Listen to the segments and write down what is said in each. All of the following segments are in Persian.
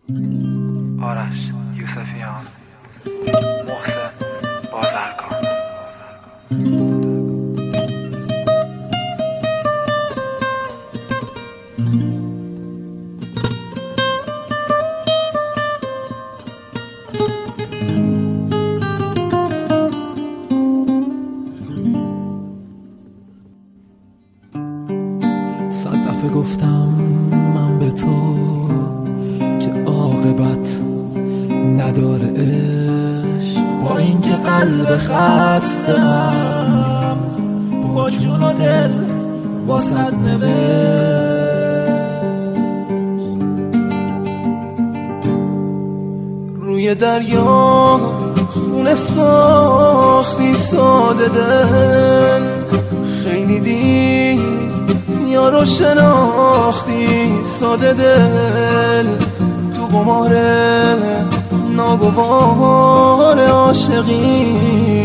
آرش یوسفیان، محسن بازرگان. صد دفعه گفتم من به تو که عاقبت نداره عشق، با اینکه قلب خستم با جون و دل با صد نوشت. روی دریا خونه ساختی ساده دل، خیلی دیر یارو شناختی ساده دل، تو قمار ناگوار عاشقی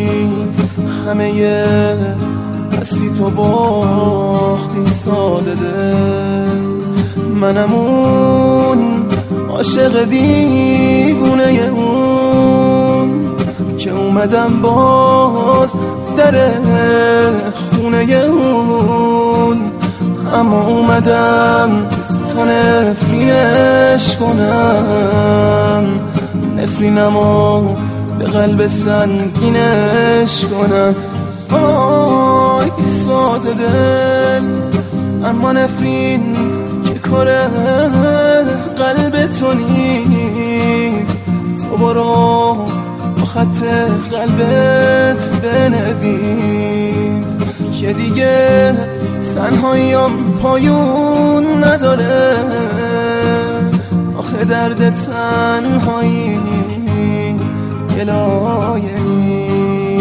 همه هستی تو باختی ساده دل. منم اون عاشق دیوونه اون که اومدم باز در خونه اون، اما اومدم تا نفرینش کنم، نفرینمو به قلب سنگینش کنم. آی ساده دل، اما نفرین که کار قلب تو نیست. تو برو با خط قلبت بنویس که دیگه تنهاییم پایون نداره، آخه درد تنهایی گلایه نیست.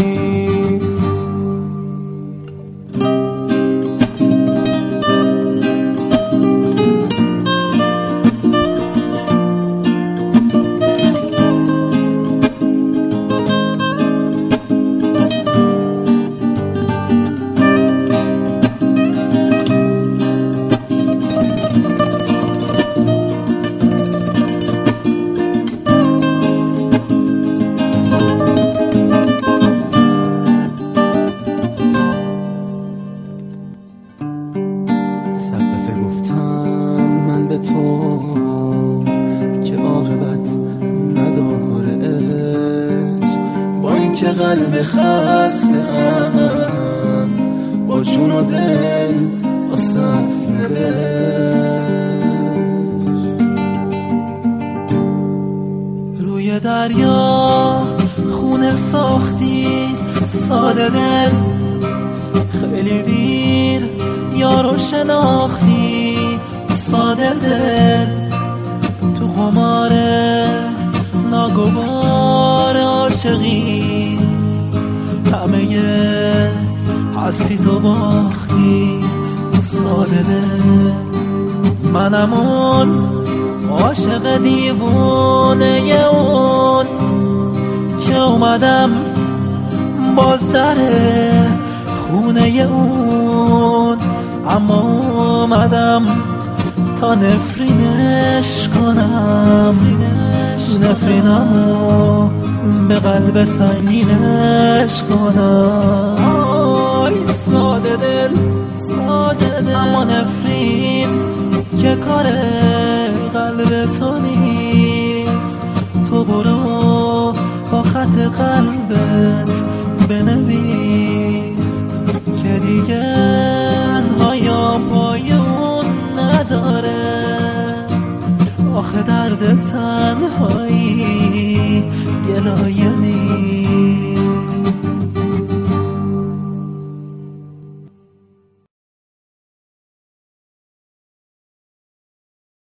صد دفعه گفتم من به تو که عاقبت نداره عشق، با اینکه قلب خسته‌ام با جون و دل واسط نوشت. روی دریا خونه ساختی ساده دل، خیلی دیر یارو شناختی ساده دل، تو قمار ناگوار عاشقی همه هستی تو باختی ساده دل. منم اون عاشق دیوونه اون که اومدم باز در خونه اون، اما اومدم تا نفرینش کنم، نفرینمو به قلب سنگینش کنم. آی ساده دل، ساده دل، اما نفرین که کار قلب تو نیست. تو برو با خط قلبت بنویس که دیگه تنهاییم پایون نداره، آخه درد تنهایی گلایه نیست.